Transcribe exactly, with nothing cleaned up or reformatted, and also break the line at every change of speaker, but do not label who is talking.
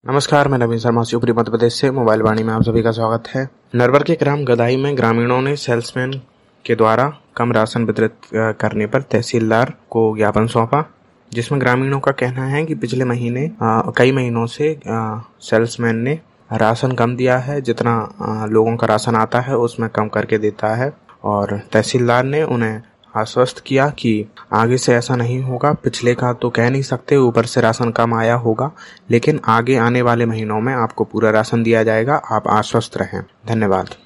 नमस्कार, मैं नवीन शर्मा शिवपुरी मध्य प्रदेश से मोबाइल वाणी में आप सभी का स्वागत है। नरवर के ग्राम गदाई में ग्रामीणों ने सेल्समैन के द्वारा कम राशन वितरित करने पर तहसीलदार को ज्ञापन सौंपा, जिसमें ग्रामीणों का कहना है कि पिछले महीने आ, कई महीनों से आ, सेल्समैन ने राशन कम दिया है। जितना आ, लोगों का राशन आता है उसमें कम करके देता है और तहसीलदार ने उन्हें आश्वस्त किया कि आगे से ऐसा नहीं होगा। पिछले का तो कह नहीं सकते, ऊपर से राशन कम आया होगा, लेकिन आगे आने वाले महीनों में आपको पूरा राशन दिया जाएगा। आप आश्वस्त रहें। धन्यवाद।